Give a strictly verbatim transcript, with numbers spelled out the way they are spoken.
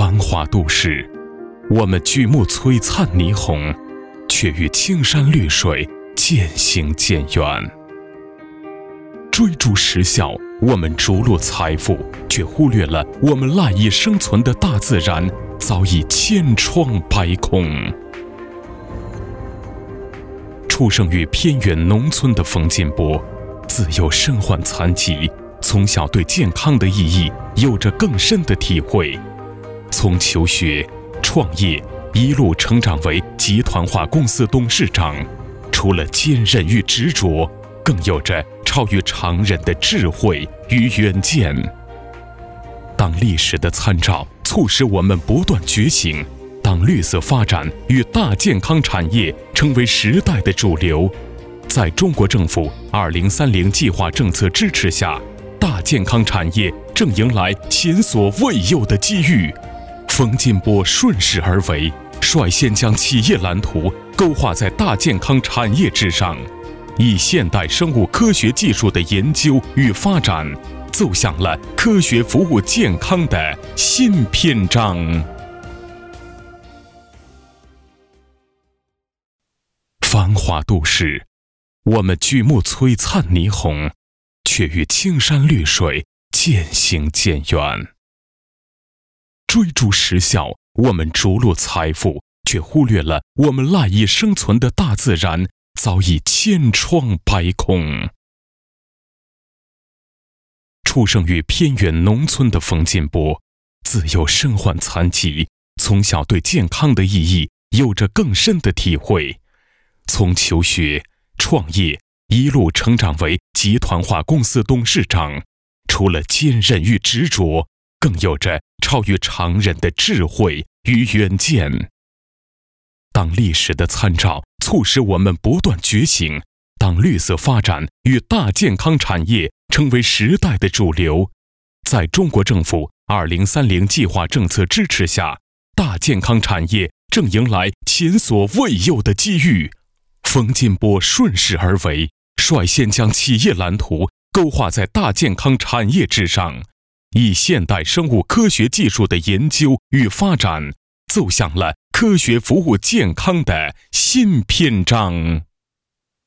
繁华都市，我们举目璀璨霓虹，却与青山绿水渐行渐远。追逐时效，我们逐鹿财富，却忽略了我们赖以生存的大自然早已千疮百孔。出生于偏远农村的冯金波，自幼身患残疾，从小对健康的意义有着更深的体会。从求学、创业，一路成长为集团化公司董事长，除了坚韧与执着，更有着超越常人的智慧与远见。当历史的参照促使我们不断觉醒，当绿色发展与大健康产业成为时代的主流，在中国政府二零三零计划政策支持下，大健康产业正迎来前所未有的机遇。冯金波顺势而为，率先将企业蓝图勾画在大健康产业之上，以现代生物科学技术的研究与发展，走向了科学服务健康的新篇章。繁华都市，我们举目璀璨霓虹，却与青山绿水渐行渐远。追逐时效，我们逐鹿财富，却忽略了我们赖以生存的大自然早已千疮百孔。出生于偏远农村的冯金波，自幼身患残疾，从小对健康的意义有着更深的体会。从求学、创业，一路成长为集团化公司董事长，除了坚韧与执着，更有着超越常人的智慧与远见。当历史的参照促使我们不断觉醒，当绿色发展与大健康产业成为时代的主流，在中国政府二零三零计划政策支持下，大健康产业正迎来前所未有的机遇。冯金波顺势而为，率先将企业蓝图勾画在大健康产业之上，以现代生物科学技术的研究与发展，走向了科学服务健康的新篇章。